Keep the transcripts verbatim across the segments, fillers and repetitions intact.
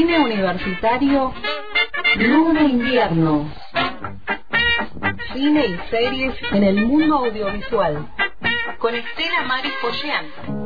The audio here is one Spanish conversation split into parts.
Cine universitario, Luna Invierno. Cine y series en el mundo audiovisual. Con Estela Maris Pollán.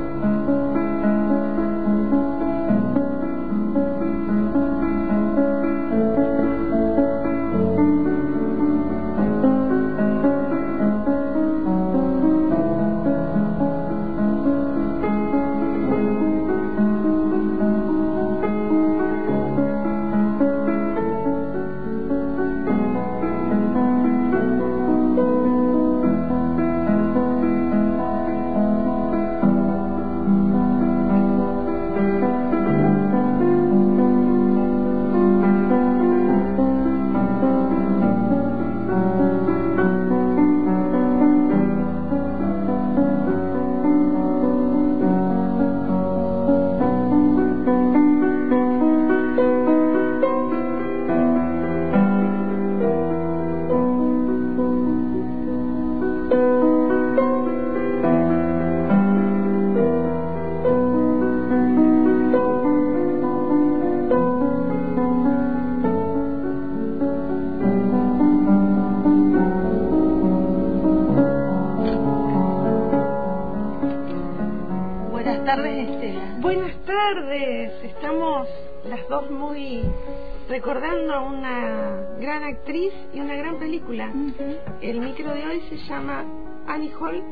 Recordando a una gran actriz y una gran película. Uh-huh. El micro de hoy se llama Annie Hall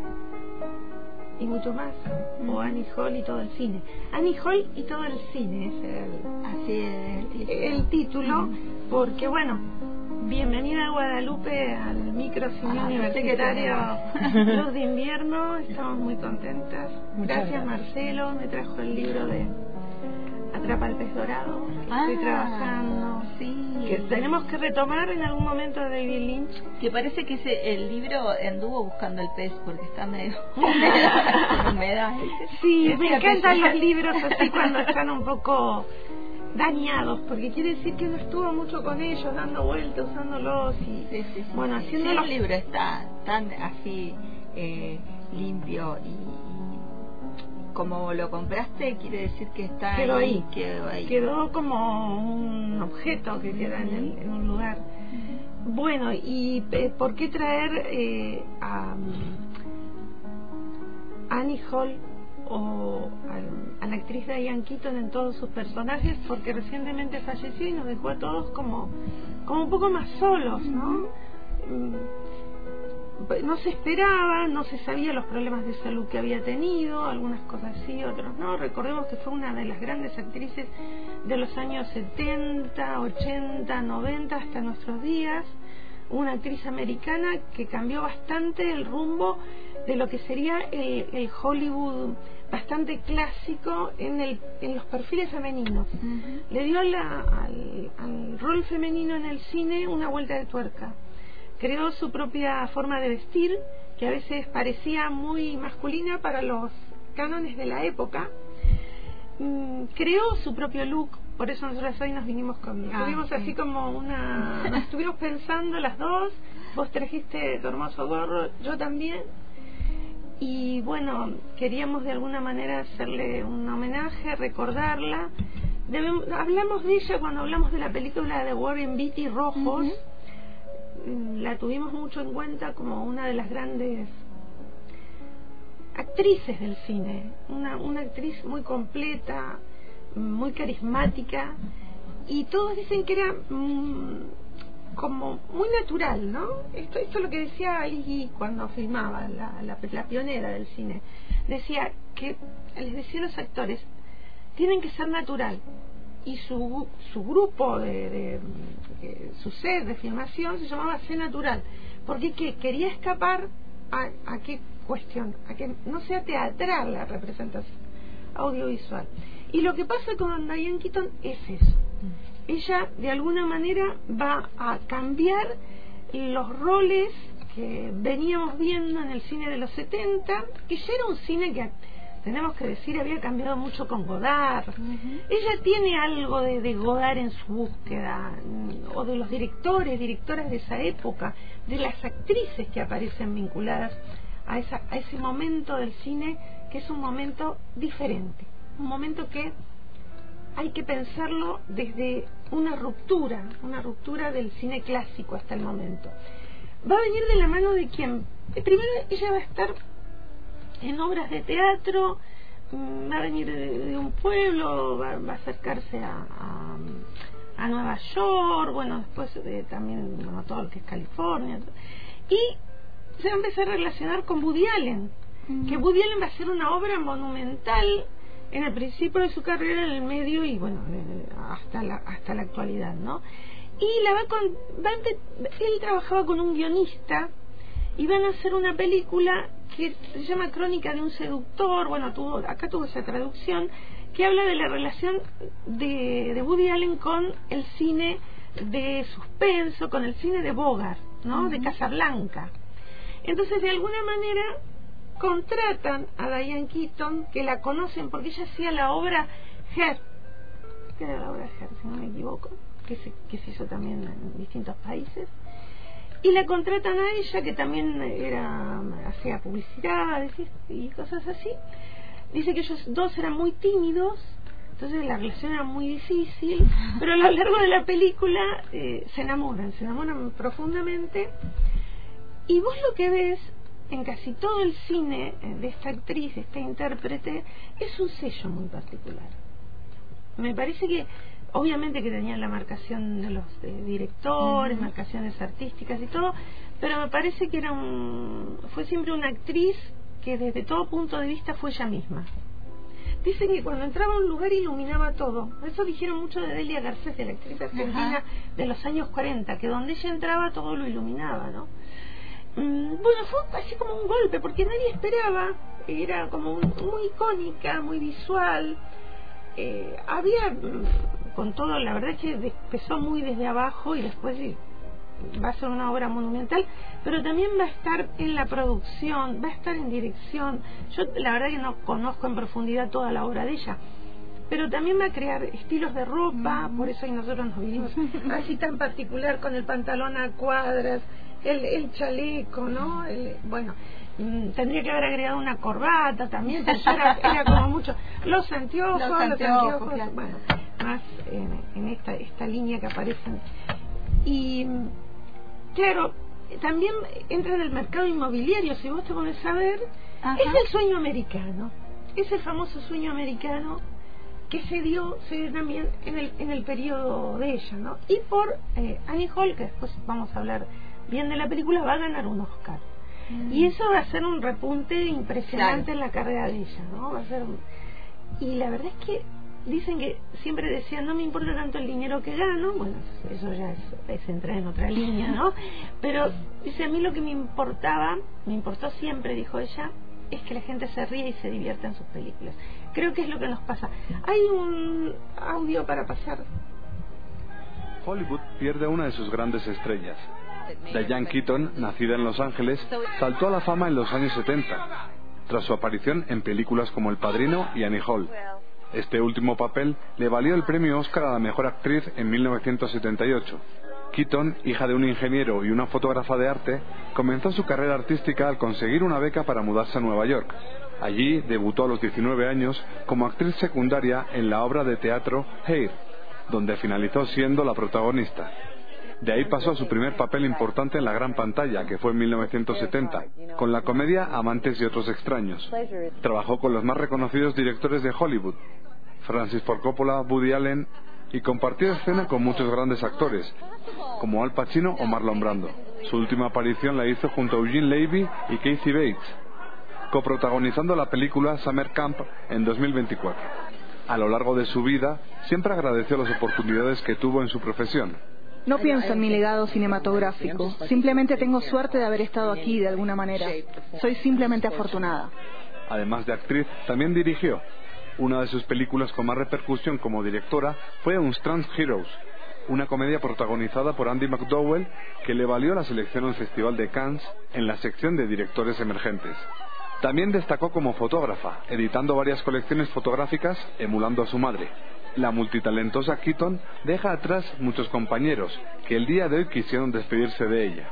y mucho más, uh-huh. o Annie Hall y todo el cine. Annie Hall y todo el cine es el, así es el, el título, uh-huh. porque bueno, bienvenida a Guadalupe al micro cine ah, universitario Luz de Invierno. Estamos muy contentas. Gracias, gracias Marcelo, me trajo el libro de Atrapa al pez dorado, que ah, estoy trabajando, sí, que tenemos que retomar en algún momento de David Lynch. Que parece que ese, el libro anduvo buscando el pez porque está medio humedad, humedad. Sí, me encantan los libros así cuando están un poco dañados, porque quiere decir que no estuvo mucho con ellos, dando vueltas, usándolos y sí, sí, sí, bueno, sí, haciendo sí, los... el libro está tan así eh, limpio y como lo compraste, quiere decir que está quedó ahí, ahí, quedó ahí. Quedó como un objeto que queda en, el, en un lugar. Uh-huh. Bueno, y eh, ¿por qué traer eh, a um, Annie Hall o a, a la actriz Diane Keaton en todos sus personajes? Porque recientemente falleció y nos dejó a todos como, como un poco más solos, ¿no? Uh-huh. No se esperaba, no se sabía los problemas de salud que había tenido, algunas cosas sí, otras no. Recordemos que fue una de las grandes actrices de los años setenta, ochenta, noventa hasta nuestros días, una actriz americana que cambió bastante el rumbo de lo que sería el, el Hollywood bastante clásico en, el, en los perfiles femeninos. Uh-huh. Le dio la, al, al rol femenino en el cine una vuelta de tuerca. Creó su propia forma de vestir, que a veces parecía muy masculina para los cánones de la época. Mm, creó su propio look, por eso nosotros hoy nos vinimos con... Ah, estuvimos sí. así como una... Nos estuvimos pensando las dos, vos trajiste tu hermoso gorro, yo también. Y bueno, queríamos de alguna manera hacerle un homenaje, recordarla. Debemos, hablamos de ella cuando hablamos de la película de Warren Beatty, Rojos. Uh-huh. La tuvimos mucho en cuenta como una de las grandes actrices del cine, una, una actriz muy completa, muy carismática, y todos dicen que era mmm, como muy natural, ¿no? Esto, esto es lo que decía Ali cuando filmaba, la, la, la pionera del cine. Decía que les decía a los actores, tienen que ser natural. Y su, su grupo de, de, de su set de filmación se llamaba C Natural, porque que quería escapar a, a qué cuestión, a que no sea teatral la representación audiovisual. Y lo que pasa con Diane Keaton es eso. Ella de alguna manera va a cambiar los roles que veníamos viendo en el cine de los setenta, que ya era un cine que, tenemos que decir, había cambiado mucho con Godard. Uh-huh. Ella tiene algo de, de Godard en su búsqueda, o de los directores, directoras de esa época, de las actrices que aparecen vinculadas a, esa, a ese momento del cine, que es un momento diferente, un momento que hay que pensarlo desde una ruptura, una ruptura del cine clásico hasta el momento. Va a venir de la mano de quién. Primero ella va a estar en obras de teatro, va a venir de, de un pueblo, va, va a acercarse a, a, a Nueva York, bueno, después de, también bueno, todo lo que es California, y se va a empezar a relacionar con Woody Allen, uh-huh. que Woody Allen va a ser una obra monumental en el principio de su carrera, en el medio y bueno, hasta la, hasta la actualidad, ¿no? Y la va con, va a, él trabajaba con un guionista y van a hacer una película que se llama Crónica de un seductor. Bueno, tuvo, acá tuvo esa traducción, que habla de la relación de, de Woody Allen con el cine de suspenso, con el cine de Bogart, ¿no? Uh-huh. De Casablanca. Entonces, de alguna manera, contratan a Diane Keaton, que la conocen porque ella hacía la obra Her, que era la obra Her, si no me equivoco, que se, que se hizo también en distintos países. Y la contratan a ella, que también era hacía publicidades y cosas así. Dice que ellos dos eran muy tímidos, entonces la relación era muy difícil, pero a lo largo de la película eh, se enamoran, se enamoran profundamente. Y vos lo que ves en casi todo el cine de esta actriz, de esta intérprete, es un sello muy particular. Me parece que obviamente que tenían la marcación de los de directores, uh-huh. marcaciones artísticas y todo, pero me parece que era un, fue siempre una actriz que desde todo punto de vista fue ella misma. Dicen que cuando entraba a un lugar iluminaba todo. Eso dijeron mucho de Delia Garcés, de la actriz argentina uh-huh. de los años cuarenta, que donde ella entraba todo lo iluminaba, ¿no? Mm, bueno, fue así como un golpe, porque nadie esperaba, era como un, muy icónica, muy visual. Eh, había, con todo, la verdad es que empezó muy desde abajo y después va a ser una obra monumental, pero también va a estar en la producción, va a estar en dirección. Yo la verdad que no conozco en profundidad toda la obra de ella, pero también va a crear estilos de ropa, mm. por eso y nosotros nos vinimos así tan particular, con el pantalón a cuadras, el, el chaleco, ¿no? El, bueno, tendría que haber agregado una corbata también, pero era, era como mucho. Los anteojos, los anteojos, los anteojos claro. Bueno, más en, en esta, esta línea que aparecen. Y claro, también entra en el mercado inmobiliario, si vos te pones a ver, ajá. es el sueño americano, es el famoso sueño americano que se dio, se dio también en el, en el periodo de ella, ¿no? Y por eh, Annie Hall, que después vamos a hablar bien de la película, va a ganar un Oscar. Mm. Y eso va a ser un repunte impresionante claro. en la carrera de ella, ¿no? Va a ser un... Y la verdad es que dicen que siempre decían, no me importa tanto el dinero que gano, bueno, eso ya es, es entrar en otra línea, ¿no? Pero dice, a mí lo que me importaba, me importó siempre, dijo ella, es que la gente se ría y se divierta en sus películas. Creo que es lo que nos pasa. Hay un audio para pasar. Hollywood pierde una de sus grandes estrellas. Diane Keaton, nacida en Los Ángeles, saltó a la fama en los años setenta, tras su aparición en películas como El Padrino y Annie Hall. Este último papel le valió el premio Oscar a la mejor actriz en mil novecientos setenta y ocho. Keaton, hija de un ingeniero y una fotógrafa de arte, comenzó su carrera artística al conseguir una beca para mudarse a Nueva York. Allí debutó a los diecinueve años como actriz secundaria en la obra de teatro Hair, donde finalizó siendo la protagonista. De ahí pasó a su primer papel importante en la gran pantalla, que fue en mil novecientos setenta, con la comedia Amantes y otros extraños. Trabajó con los más reconocidos directores de Hollywood, Francis Ford Coppola, Woody Allen, y compartió escena con muchos grandes actores, como Al Pacino o Marlon Brando. Su última aparición la hizo junto a Eugene Levy y Kathy Bates, coprotagonizando la película Summer Camp en dos mil veinticuatro. A lo largo de su vida, siempre agradeció las oportunidades que tuvo en su profesión. No pienso en mi legado cinematográfico, simplemente tengo suerte de haber estado aquí de alguna manera. Soy simplemente afortunada. Además de actriz, también dirigió. Una de sus películas con más repercusión como directora fue Unsung Heroes, una comedia protagonizada por Andy McDowell que le valió la selección al Festival de Cannes en la sección de directores emergentes. También destacó como fotógrafa, editando varias colecciones fotográficas emulando a su madre. La multitalentosa Keaton deja atrás muchos compañeros que el día de hoy quisieron despedirse de ella.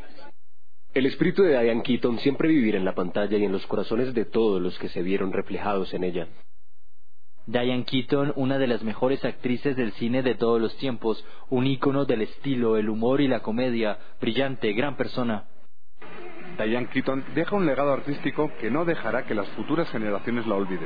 El espíritu de Diane Keaton siempre vivirá en la pantalla y en los corazones de todos los que se vieron reflejados en ella. Diane Keaton, una de las mejores actrices del cine de todos los tiempos, un ícono del estilo, el humor y la comedia, brillante, gran persona. Diane Keaton deja un legado artístico que no dejará que las futuras generaciones la olviden.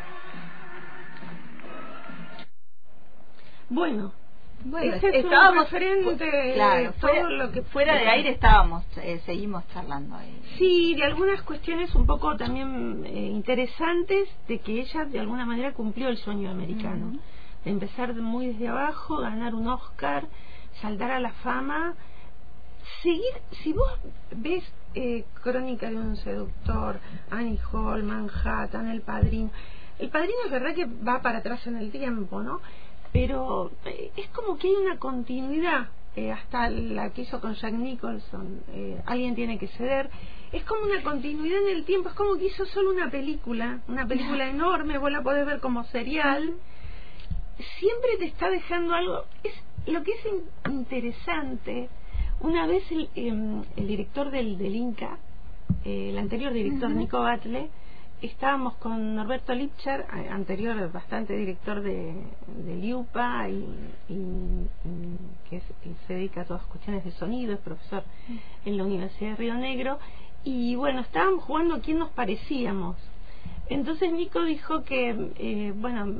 Bueno, Bueno, ese es estábamos un referente, claro, todo fuera, lo que fuera de aire estábamos, eh, seguimos charlando ahí. Sí, de algunas cuestiones un poco también eh, interesantes de que ella de alguna manera cumplió el sueño americano, uh-huh. de empezar muy desde abajo, ganar un Oscar, saltar a la fama, seguir. Si vos ves eh, Crónica de un seductor, Annie Hall, Manhattan, El Padrino, El Padrino es verdad que va para atrás en el tiempo, ¿no? Pero eh, es como que hay una continuidad, eh, hasta la que hizo con Jack Nicholson, eh, Alguien tiene que ceder, es como una continuidad en el tiempo, es como que hizo solo una película, una película enorme, vos la podés ver como serial, siempre te está dejando algo. Es lo que es in- interesante. Una vez el, eh, el director del, del Inca, eh, el anterior director, uh-huh. Nico Batle, estábamos con Norberto Lipcher, anterior bastante director de, de Liupa y, y, y que, es, que se dedica a todas cuestiones de sonido, es profesor en la Universidad de Río Negro, y bueno, estábamos jugando a quién nos parecíamos. Entonces Nico dijo que eh, bueno,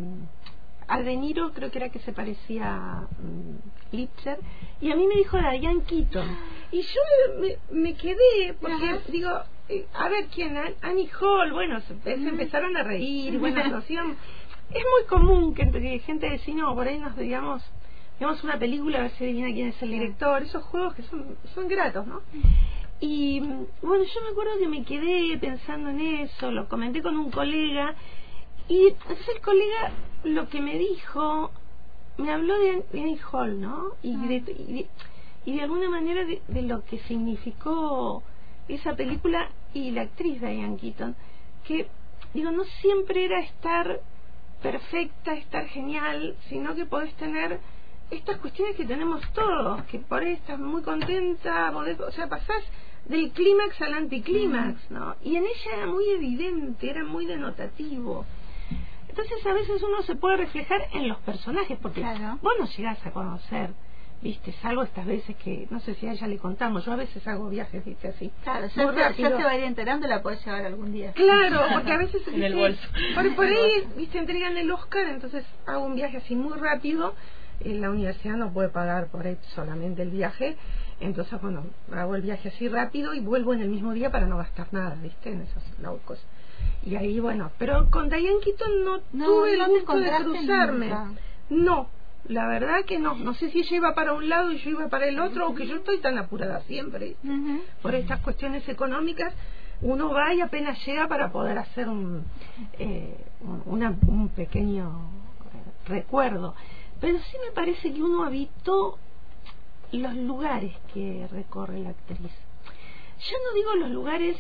a De Niro creo que era que se parecía a um, Lipcher, y a mí me dijo Diane Keaton, y yo me, me quedé porque Ajá. digo, a ver quién, Annie Hall, bueno, se, se empezaron a reír, bueno, nos íbamos. Es muy común que entre gente de cine o por ahí nos digamos, digamos una película, a ver si adivina quién es el director, esos juegos que son, son gratos, ¿no? Y bueno, yo me acuerdo que me quedé pensando en eso, lo comenté con un colega, y entonces el colega lo que me dijo, me habló de, de Annie Hall, ¿no? Y de, y de, y de alguna manera de, de lo que significó esa película y la actriz Diane Keaton, que digo, no siempre era estar perfecta, estar genial, sino que podés tener estas cuestiones que tenemos todos, que por ahí estás muy contenta, podés, o sea, pasás del clímax al anticlímax, ¿no? Y en ella era muy evidente, era muy denotativo. Entonces a veces uno se puede reflejar en los personajes, porque claro. vos no llegás a conocer, viste, salvo estas veces que, no sé si a ella le contamos, yo a veces hago viajes, viste, así. Claro, ya, te, ya te va a ir enterando, la podés llevar algún día. Claro, porque a veces, en viste, el bolso. Por, por ahí, viste, entregan el Oscar, entonces hago un viaje así muy rápido, en la universidad no puede pagar por ahí solamente el viaje, entonces, bueno, hago el viaje así rápido y vuelvo en el mismo día para no gastar nada, viste, en esos locos. Y ahí, bueno, pero con Diane Keaton no, no tuve no el gusto de cruzarme. Nunca. No, la verdad que no. No sé si ella iba para un lado y yo iba para el otro, uh-huh. o que yo estoy tan apurada siempre, uh-huh. por estas cuestiones económicas. Uno va y apenas llega para poder hacer un, eh, una, un pequeño recuerdo. Pero sí me parece que uno habitó los lugares que recorre la actriz. Ya no digo los lugares,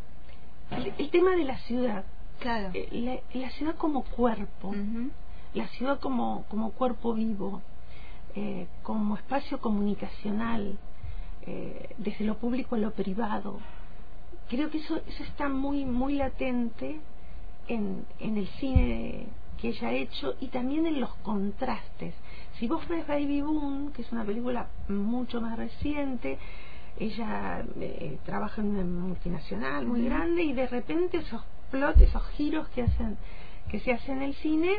el, el tema de la ciudad, claro. eh, la, la ciudad como cuerpo, uh-huh. la ciudad como, como cuerpo vivo, eh, como espacio comunicacional, eh, desde lo público a lo privado. Creo que eso, eso está muy, muy latente en, en el cine que ella ha hecho y también en los contrastes. Si vos ves Baby Boom, que es una película mucho más reciente, ella eh, trabaja en una multinacional muy grande y de repente esos plots, esos giros que hacen, que se hacen en el cine,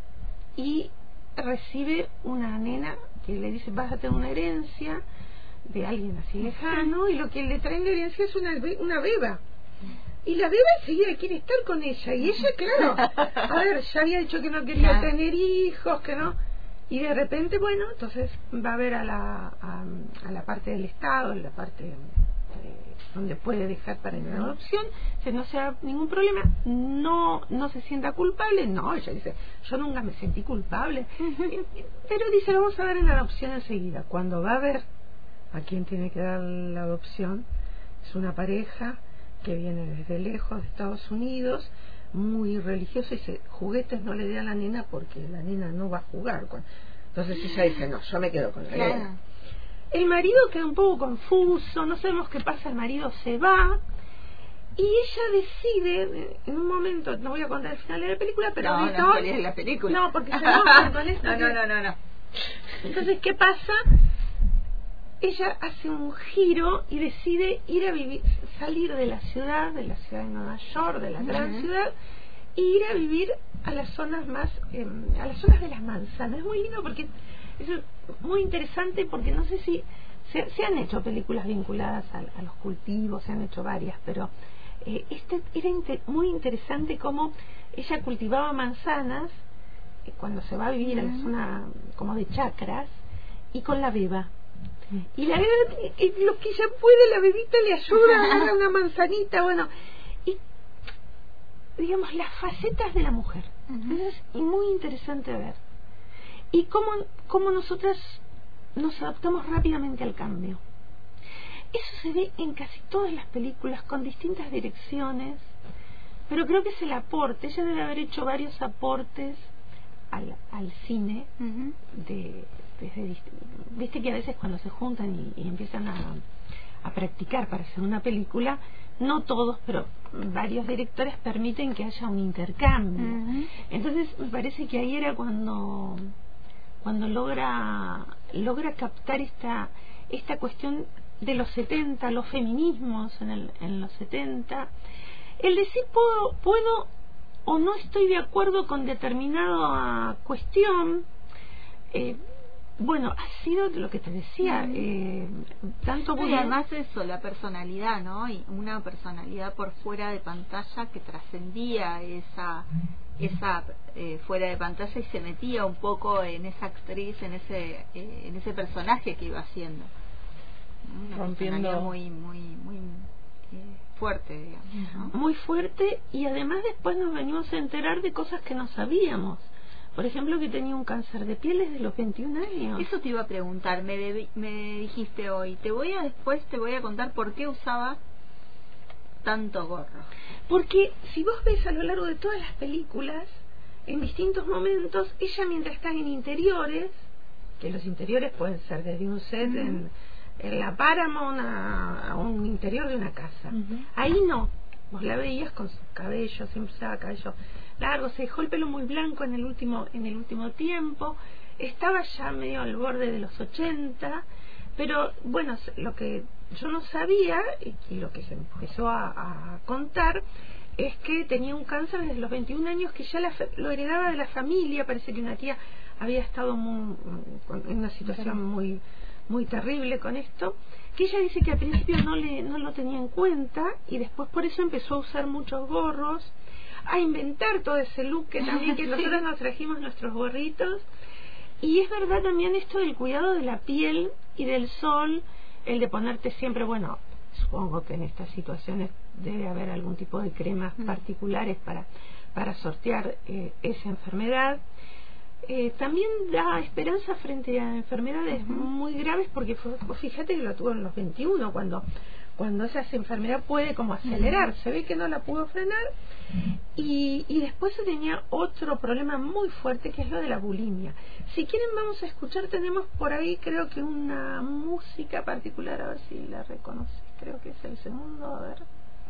y recibe una nena que le dice vas a tener una herencia de alguien así lejano, y lo que le traen de herencia es una, una beba. Y la beba enseguida quiere estar con ella, y ella, claro, a ver, ya había dicho que no quería claro. tener hijos, que no, y de repente, bueno, entonces va a ver a la a, a la parte del Estado, la parte eh, donde puede dejar para ir a la adopción, si no sea ningún problema, no no se sienta culpable, no, ella dice, yo nunca me sentí culpable, pero dice, vamos a ver en la adopción enseguida. Cuando va a ver a quién tiene que dar la adopción, es una pareja que viene desde lejos de Estados Unidos, muy religioso, y dice, juguetes no le dé a la nena porque la nena no va a jugar con... Entonces ella dice, no, yo me quedo con la claro. nena. El marido queda un poco confuso, no sabemos qué pasa, el marido se va, y ella decide, en un momento, no voy a contar el final de la película, pero no, ahorita, no spoilees la película. No, porque se enojan con esto. no, no, no, no, no. Entonces, ¿qué pasa? Ella hace un giro y decide ir a vivir, salir de la ciudad, de la ciudad de Nueva York, de la gran uh-huh. ciudad, e ir a vivir a las zonas más, eh, a las zonas de las manzanas. Es muy lindo porque es muy interesante, porque no sé si se, se han hecho películas vinculadas a, a los cultivos, se han hecho varias, pero eh, este era inter, muy interesante cómo ella cultivaba manzanas eh, cuando se va a vivir uh-huh. a la zona como de chacras, y con la beba. Y la beba, lo que ella puede, la bebita le ayuda a agarrar una manzanita, bueno, y digamos las facetas de la mujer. Uh-huh. Eso es muy interesante ver. Y cómo, cómo nosotras nos adaptamos rápidamente al cambio. Eso se ve en casi todas las películas, con distintas direcciones, pero creo que es el aporte. Ella debe haber hecho varios aportes al, al cine, uh-huh. de, desde, viste que a veces cuando se juntan y, y empiezan a, a practicar para hacer una película, no todos, pero varios directores permiten que haya un intercambio. Uh-huh. Entonces me parece que ahí era cuando cuando logra logra captar esta esta cuestión de los setenta, los feminismos en, el, en los setenta, el decir puedo, puedo o no estoy de acuerdo con determinada cuestión. eh, Bueno, ha sido lo que te decía, eh, tanto y además eso, la personalidad, ¿no? Y una personalidad por fuera de pantalla que trascendía esa esa eh, fuera de pantalla y se metía un poco en esa actriz, en ese eh, en ese personaje que iba haciendo. Una rompiendo muy muy muy eh, fuerte, digamos, ¿no? Muy fuerte, y además después nos venimos a enterar de cosas que no sabíamos. Por ejemplo, que tenía un cáncer de piel desde los veintiún años. Eso te iba a preguntar, me, de, me dijiste hoy, te voy a después te voy a contar por qué usaba tanto gorro. Porque si vos ves a lo largo de todas las películas, en distintos momentos, ella mientras está en interiores, que los interiores pueden ser desde un set uh-huh. en, en la Paramount a, a un interior de una casa. Uh-huh. Ahí no, vos la veías con su cabello, siempre usaba cabello largo, se dejó el pelo muy blanco en el último en el último tiempo, estaba ya medio al borde de los ochenta, pero bueno, lo que yo no sabía y lo que se empezó a, a contar es que tenía un cáncer desde los veintiún años, que ya la, lo heredaba de la familia. Parece que una tía había estado muy, en una situación muy muy terrible con esto, que ella dice que al principio no le no lo tenía en cuenta, y después por eso empezó a usar muchos gorros, a inventar todo ese look que también que nosotros nos trajimos nuestros gorritos. Y es verdad también esto del cuidado de la piel y del sol, el de ponerte siempre, bueno, supongo que en estas situaciones debe haber algún tipo de cremas mm. particulares para, para sortear eh, esa enfermedad. Eh, también da esperanza frente a enfermedades uh-huh. muy graves, porque fíjate que lo tuvo en los veintiuno, cuando cuando esa enfermedad puede como acelerar, uh-huh. se ve que no la pudo frenar, y, y después se tenía otro problema muy fuerte, que es lo de la bulimia. Si quieren vamos a escuchar, tenemos por ahí creo que una música particular, a ver si la reconoces, creo que es el segundo, a ver,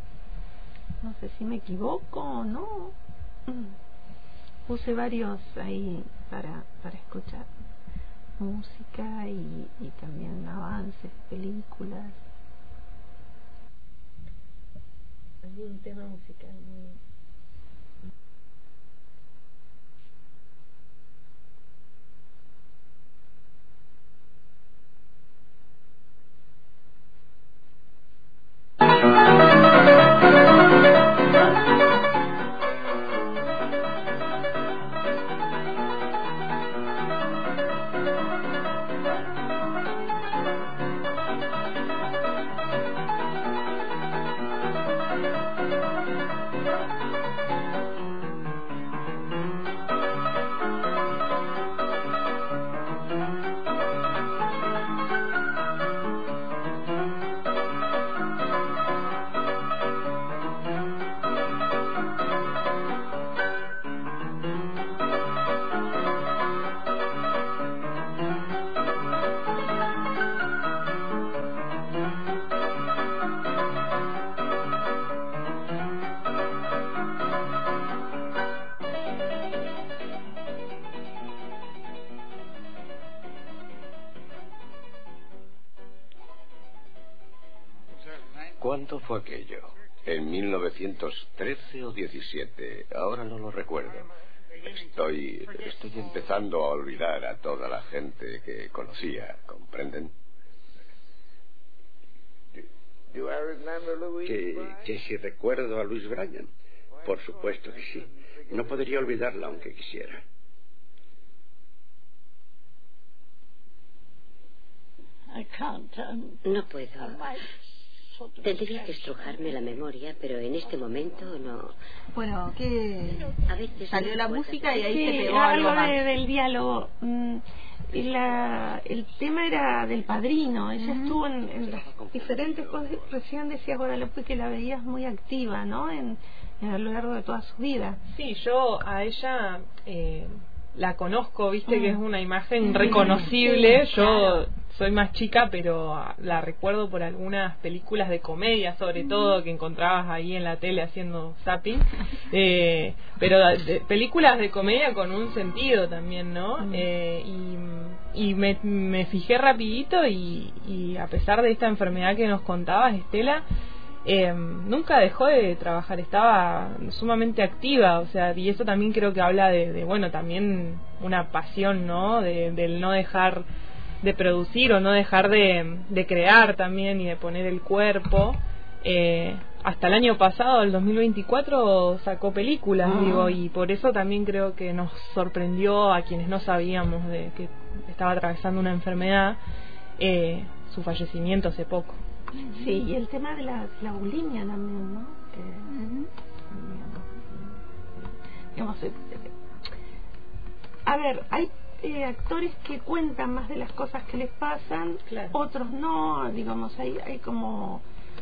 no sé si me equivoco o no. Puse varios ahí para, para escuchar música y, y también avances, películas. Hay un tema musical muy... ¿Cuándo fue aquello? ¿En mil novecientos trece o diecisiete? Ahora no lo recuerdo. Estoy, estoy empezando a olvidar a toda la gente que conocía, ¿comprenden? Que, que si recuerdo a Louise Bryan. Por supuesto que sí. No podría olvidarla aunque quisiera. No puedo. Tendría que estrujarme la memoria, pero en este momento no. Bueno, ¿qué? A veces salió la música y ahí sí, se pegó algo algo más. de, del diálogo. Mm, y la, el tema era del Padrino. Ella uh-huh. estuvo en, en las diferentes cosas. Recién decías, Guadalupe, que la veías muy activa, ¿no? En, en a lo largo de toda su vida. Sí, yo a ella eh, la conozco, viste, mm. que es una imagen reconocible. Sí, yo claro. soy más chica, pero la recuerdo por algunas películas de comedia, sobre mm. todo, que encontrabas ahí en la tele haciendo zapping. Eh, pero de, películas de comedia con un sentido también, ¿no? Mm. Eh, y y me, me fijé rapidito y, y a pesar de esta enfermedad que nos contabas, Estela, Eh, nunca dejó de trabajar, estaba sumamente activa, o sea, y eso también creo que habla de, de bueno, también una pasión, ¿no? De, del no dejar de producir o no dejar de, de crear también y de poner el cuerpo. Eh, hasta el año pasado, el dos mil veinticuatro, sacó películas, ah. digo, y por eso también creo que nos sorprendió a quienes no sabíamos de que estaba atravesando una enfermedad, eh, su fallecimiento hace poco. Sí, y el tema de la, la bulimia también, ¿no? Que, uh-huh. digamos, eh, a ver, hay eh, actores que cuentan más de las cosas que les pasan, claro. otros no, digamos, hay, hay como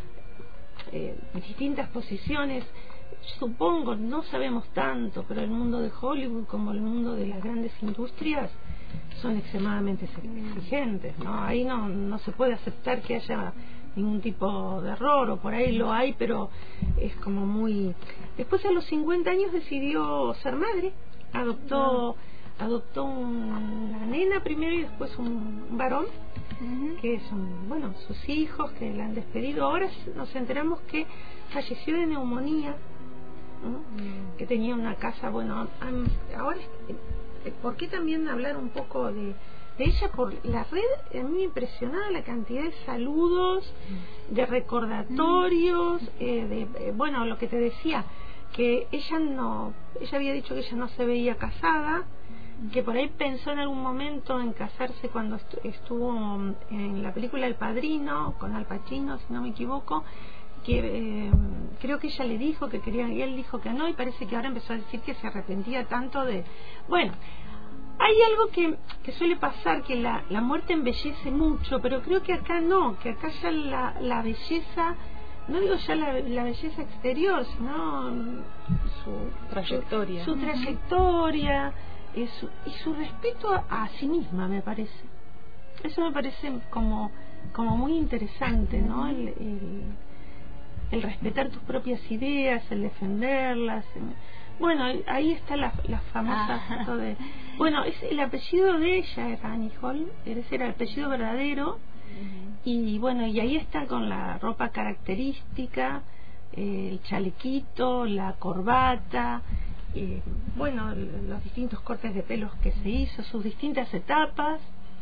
eh, distintas posiciones. Supongo, no sabemos tanto, pero el mundo de Hollywood como el mundo de las grandes industrias son extremadamente exigentes, ¿no? Ahí no, no se puede aceptar que haya ningún tipo de error, o por ahí lo hay, pero es como muy... Después a los cincuenta años decidió ser madre, adoptó adoptó una nena primero y después un varón, uh-huh. que son, bueno, sus hijos que la han despedido. Ahora nos enteramos que falleció de neumonía, ¿no? Uh-huh. Que tenía una casa, bueno, ahora, ¿por qué también hablar un poco de de ella? Por la red, a mí me impresionaba la cantidad de saludos, de recordatorios, eh, de eh, bueno, lo que te decía, que ella no, ella había dicho que ella no se veía casada, que por ahí pensó en algún momento en casarse cuando estu- estuvo en la película El Padrino, con Al Pacino, si no me equivoco, que eh, creo que ella le dijo que quería, y él dijo que no, y parece que ahora empezó a decir que se arrepentía tanto de... Bueno, hay algo que, que suele pasar, que la, la muerte embellece mucho, pero creo que acá no, que acá ya la, la belleza, no digo ya la, la belleza exterior, sino su trayectoria, su, su trayectoria eh, su, y su respeto a, a sí misma, me parece. Eso me parece como, como muy interesante, ¿no? El, el, el respetar tus propias ideas, el defenderlas. Bueno, ahí está la, la famosa ah. foto de... Bueno, es el apellido de ella era Annie Hall, ese era el apellido verdadero, uh-huh. y bueno, y ahí está con la ropa característica, eh, el chalequito, la corbata, eh, bueno, los distintos cortes de pelos que se hizo, sus distintas etapas.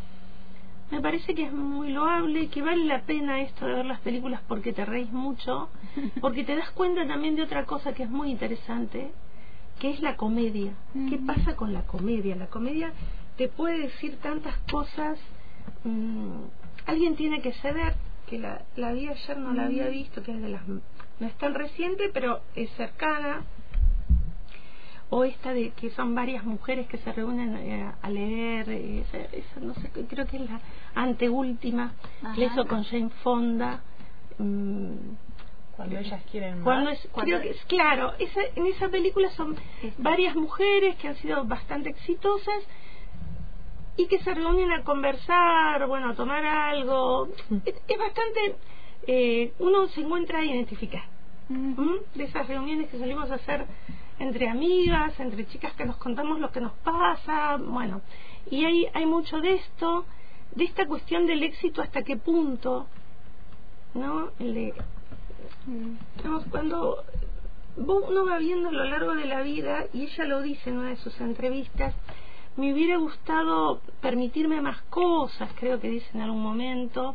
Me parece que es muy loable, que vale la pena esto de ver las películas porque te reís mucho, porque te das cuenta también de otra cosa que es muy interesante, que es la comedia. Mm. ¿Qué pasa con la comedia? La comedia te puede decir tantas cosas. Mm, alguien tiene que ceder, que la, la vi ayer, no mm. la había visto, que es de las, no es tan reciente, pero es cercana. O esta de que son varias mujeres que se reúnen eh, a leer, eh, esa, esa, no sé, creo que es la anteúltima, que hizo con Jane Fonda. Mm, Cuando ellas quieren más. Cuando es, Cuando creo que es claro, esa, en esa película son varias mujeres que han sido bastante exitosas y que se reúnen a conversar, bueno, a tomar algo. Es, es bastante, eh, uno se encuentra a identificar mm. ¿Mm? de esas reuniones que salimos a hacer entre amigas, entre chicas que nos contamos lo que nos pasa, bueno, y hay, hay mucho de esto, de esta cuestión del éxito, hasta qué punto, ¿no? El de digamos, cuando uno va viendo a lo largo de la vida, y ella lo dice en una de sus entrevistas, me hubiera gustado permitirme más cosas, creo que dice en algún momento,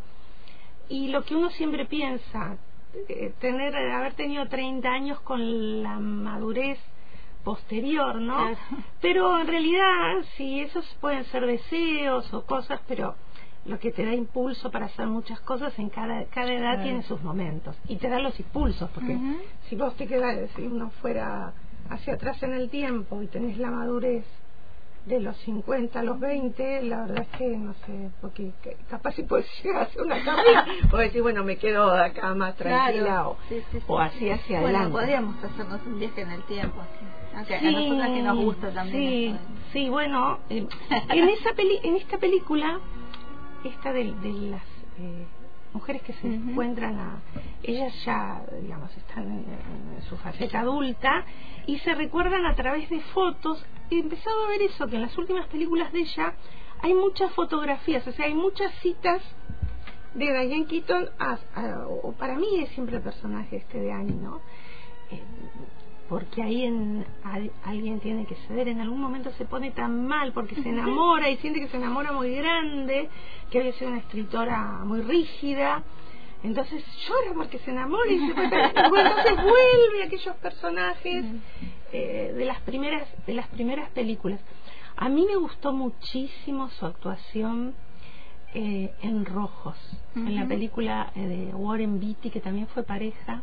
y lo que uno siempre piensa, eh, tener haber tenido treinta años con la madurez posterior, ¿no? Claro. Pero en realidad, sí, esos pueden ser deseos o cosas, pero lo que te da impulso para hacer muchas cosas en cada cada edad claro. tiene sus momentos y te da los impulsos, porque uh-huh. si vos te quedás, si uno fuera hacia atrás en el tiempo y tenés la madurez de los cincuenta a los veinte, la verdad es que no sé, porque capaz si puedes llegar a hacer una carrera, puedes decir, bueno, me quedo acá más tranquila, claro. o, sí, sí, sí. o así hacia bueno, adelante. Podríamos hacernos un viaje en el tiempo, así. Okay, sí, a nosotras que nos gusta también. Sí, eso. sí, bueno, eh, en esa peli, en esta película, esta de, de las eh, mujeres que se uh-huh. encuentran a, ellas ya, digamos, están en, en su faceta adulta y se recuerdan a través de fotos. He empezado a ver eso, que en las últimas películas de ella hay muchas fotografías, o sea, hay muchas citas de Diane Keaton, a, a, o para mí es siempre el personaje este de Annie, ¿no? Eh, porque ahí en, a, alguien tiene que ceder, en algún momento se pone tan mal porque se enamora y siente que se enamora muy grande, que había sido una escritora muy rígida, entonces llora porque se enamora y se pone tan, bueno, entonces vuelve a aquellos personajes eh, de las primeras de las primeras películas. A mí me gustó muchísimo su actuación eh, en Rojos, uh-huh. en la película eh, de Warren Beatty, que también fue pareja.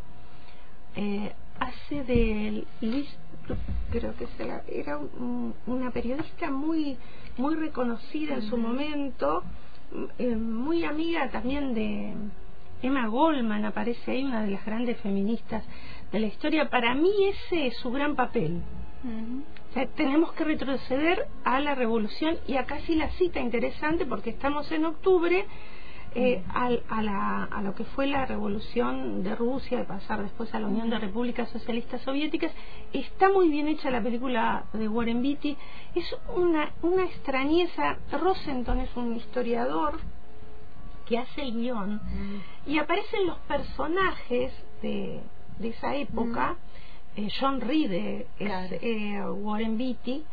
eh, hace de Luis, creo que era, era un, una periodista muy muy reconocida en su momento, eh, muy amiga también de Emma Goldman, aparece ahí, una de las grandes feministas de la historia. Para mí ese es su gran papel. Uh-huh. O sea, tenemos que retroceder a la revolución, y acá sí la cita interesante porque estamos en octubre. Eh, a, a, la, a lo que fue la revolución de Rusia, de pasar después a la Unión de Repúblicas Socialistas Soviéticas. Está muy bien hecha la película de Warren Beatty, es una, una extrañeza. Rosenthal es un historiador que hace el guión mm. y aparecen los personajes de, de esa época. mm. eh, John Reed es claro. eh, Warren Beatty,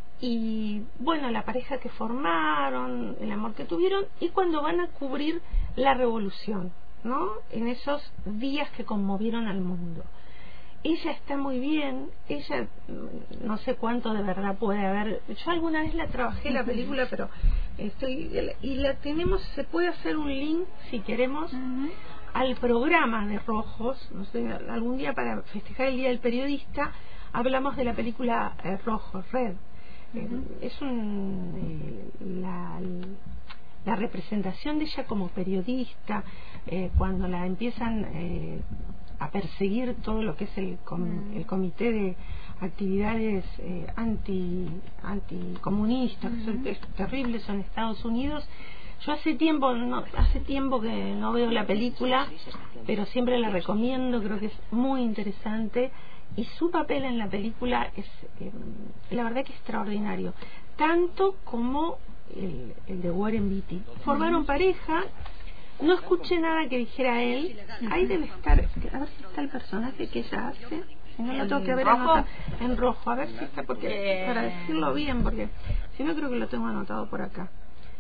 y bueno, la pareja que formaron, el amor que tuvieron, y cuando van a cubrir la revolución, ¿no? En esos días que conmovieron al mundo. Ella está muy bien, ella no sé cuánto de verdad puede haber. Yo alguna vez la trabajé la película, pero estoy y la tenemos, se puede hacer un link si queremos uh-huh. al programa de Rojos, no sé, algún día para festejar el Día del Periodista hablamos de la película eh, Rojos, Red. Uh-huh. Es un eh, la, la representación de ella como periodista, eh, cuando la empiezan eh, a perseguir todo lo que es el, com, uh-huh. el comité de actividades eh, anti anticomunistas, uh-huh. que son es, terribles en Estados Unidos. Yo hace tiempo no, hace tiempo que no veo la película, pero siempre la recomiendo, creo que es muy interesante. Y su papel en la película es, eh, la verdad que extraordinario, tanto como el, el de Warren Beatty. Formaron pareja, no escuché nada que dijera él. Ahí debe estar, a ver si está el personaje que ella hace. Si no lo tengo que ver anotado en rojo, a ver si está, porque para decirlo bien, porque si no creo que lo tengo anotado por acá.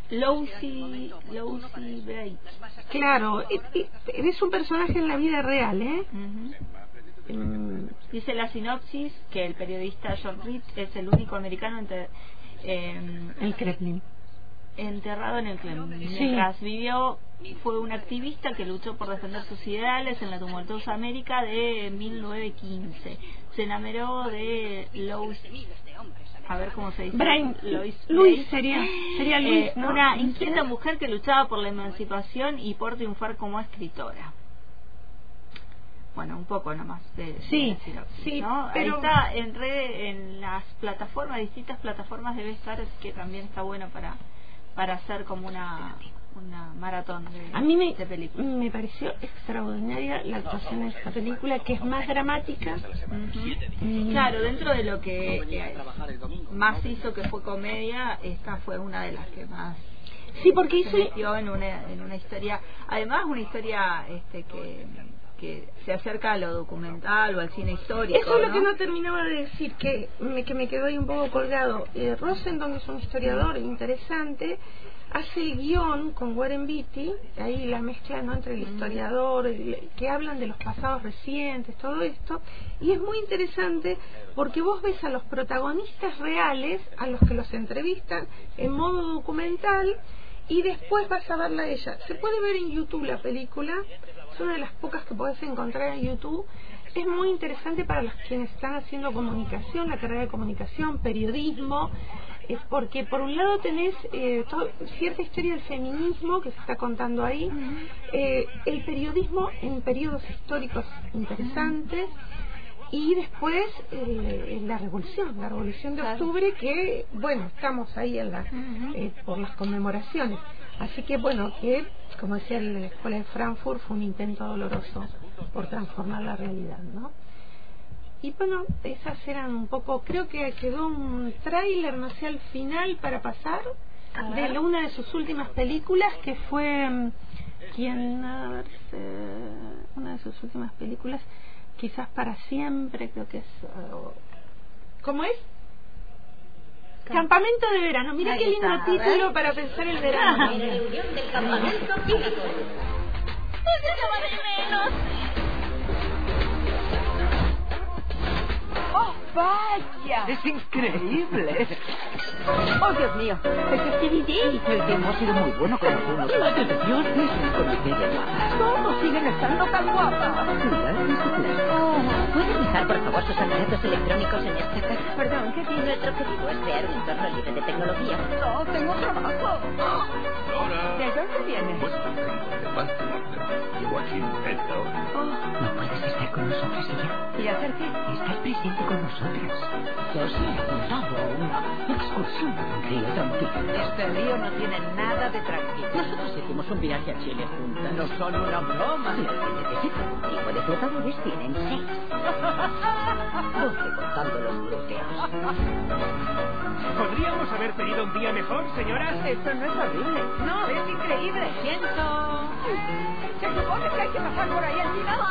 Lucy Lucy Bray. Claro, es un personaje en la vida real, ¿eh? Uh-huh. Dice la sinopsis que el periodista John Reed es el único americano enter, eh, el Kremlin. enterrado en el Kremlin. Sí. Mientras vivió, fue un activista que luchó por defender sus ideales en la tumultuosa América de mil novecientos quince. Se enamoró de Lois, a ver cómo se dice, Brain. Lois Luis sería, sería Luis, eh, ¿no? Una inquieta mujer que luchaba por la emancipación y por triunfar como escritora. Bueno, un poco nomás de, sí, de sinopsis, sí, ¿no? pero Ahí está en red, en las plataformas, distintas plataformas debe estar, así que también está bueno para para hacer como una una maratón de, a mí me, de películas. Me pareció extraordinaria la actuación de esta película, que es más dramática. Uh-huh. mm. Claro, dentro de lo que eh, más hizo que fue comedia, esta fue una de las que más sí, porque se hizo metió en una en una historia, además una historia este que que se acerca a lo documental o al cine histórico. Eso es lo ¿no? que no terminaba de decir, que me, que me quedó ahí un poco colgado. Eh, Rosendon es un historiador interesante, hace el guión con Warren Beatty, ahí la mezcla, ¿no?, entre el historiador, el, que hablan de los pasados recientes, todo esto, y es muy interesante porque vos ves a los protagonistas reales, a los que los entrevistan en modo documental, y después vas a verla a ella. Se puede ver en YouTube la película, es una de las pocas que podés encontrar en YouTube. Es muy interesante para los quienes están haciendo comunicación, la carrera de comunicación, periodismo, eh, porque por un lado tenés eh, todo, cierta historia del feminismo que se está contando ahí, eh, el periodismo en periodos históricos interesantes, y después eh, la revolución, la revolución de octubre, que bueno, estamos ahí en la, eh, por las conmemoraciones. Así que bueno, que como decía la Escuela de Frankfurt, fue un intento doloroso por transformar la realidad, ¿no? Y bueno, esas eran un poco, creo que quedó un tráiler, no sé, al final para pasar, de la, una de sus últimas películas, que fue, ¿quién? A ver, eh, una de sus últimas películas, quizás para siempre, creo que es, uh, ¿cómo es? Campamento de verano. Mira qué lindo está, título para pensar el verano. La reunión del campamento bíblico. ¡No se llama de menos! ¡Oh, vaya! ¡Es increíble! ¡Oh, Dios mío! ¡Es este video! El tiempo ha sido muy bueno con algunos. ¡Madre de Dios! Es un comité de guapas. Todos siguen estando tan guapas. Oh, ¿puede fijar, por favor, sus aparatos electrónicos en esta caja? Perdón, ¿qué tiene? Nuestro objetivo es crear un entorno libre de tecnología. No, tengo trabajo. Nora. ¿De dónde vienes? Pues vengo de Baltimore. Llevo aquí media hora. Oh. ¿No puedes estar con nosotros y ya? ¿Y hacer qué? Estar presente con nosotros. Yo os he apuntado a una excursión por un río tranquilo. Este río no tiene nada de tranquilo. Nosotros hicimos un viaje a Chile juntas. No son una broma. Los que necesitan un tipo de flotadores tienen seis. Doce contando los glúteos. ¿Podríamos haber tenido un día mejor, señoras? Esto no es horrible. No, es increíble. Siento. Se supone que hay que pasar por ahí al final.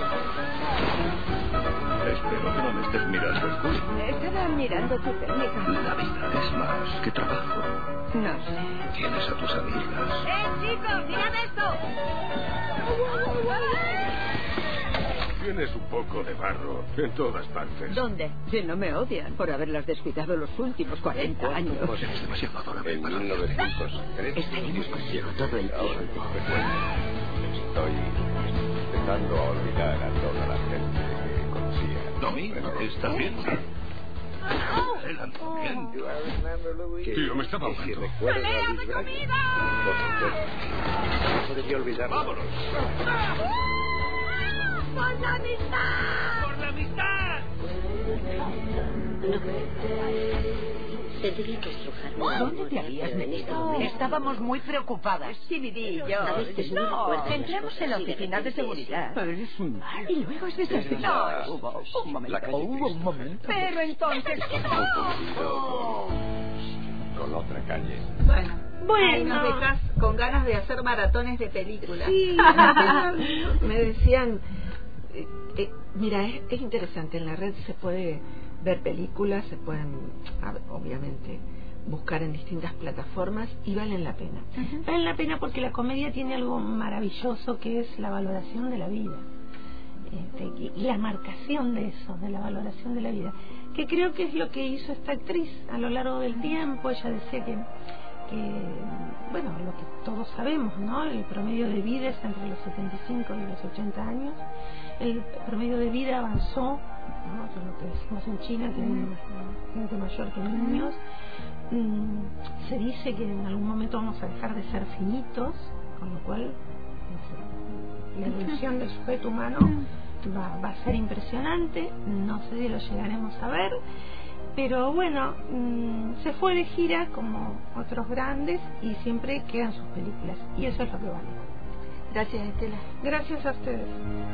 Espero que no me estés mirando el culo. Estaba mirando tu técnica. La vida es más que trabajo. No sé. Tienes a tus amigas. ¡Eh, chicos! ¡Mirad esto! Tienes un poco de barro en todas partes. ¿Dónde? Si no me odian por haberlas descuidado los últimos cuarenta años. Eres demasiado adorable. En mil novecientos tres estaremos contigo todo el tiempo. Estoy empezando a olvidar a toda la gente que conocía. Domingo, ¿estás bien? Él anda bien. Tío, me estaba ahogando. ¡Pelea de comida! No podría olvidarlo. ¡Vámonos! ¡Por la amistad! ¡Por la amistad! Tendría que estrujarme. ¿Dónde te habías metido? Estábamos muy preocupadas. C B D y yo. A veces no No, recuerdo entramos en la oficina de seguridad. Eres un malo. Y luego es desastre. No, hubo un momento. Hubo un momento. Pero entonces... Con otra calle. Bueno, Bueno. ahí nos dejas con ganas de hacer maratones de películas. Sí, me decían, eh, eh, mira, es, es interesante, en la red se puede ver películas, se pueden, obviamente, buscar en distintas plataformas y valen la pena. Uh-huh. Valen la pena porque la comedia tiene algo maravilloso que es la valoración de la vida. Este, y la marcación de eso, de la valoración de la vida, que creo que es lo que hizo esta actriz a lo largo del tiempo. Ella decía que, que bueno, lo que todos sabemos, ¿no? El promedio de vida es entre los setenta y cinco y los ochenta años. El promedio de vida avanzó, ¿no? Eso es lo que decimos en China, que hay gente mayor que niños. Mm, se dice que en algún momento vamos a dejar de ser finitos, con lo cual la evolución del sujeto humano va, va a ser impresionante. No sé si lo llegaremos a ver, pero bueno, mmm, se fue de gira como otros grandes y siempre quedan sus películas, y eso es lo que vale. Gracias, Estela. Gracias a ustedes.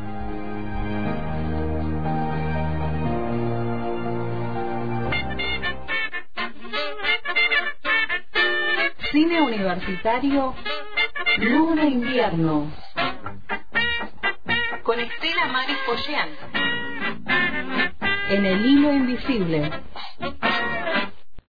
Cine universitario, Luna Invierno. Con con Estela Maris Pollán. En el hilo invisible.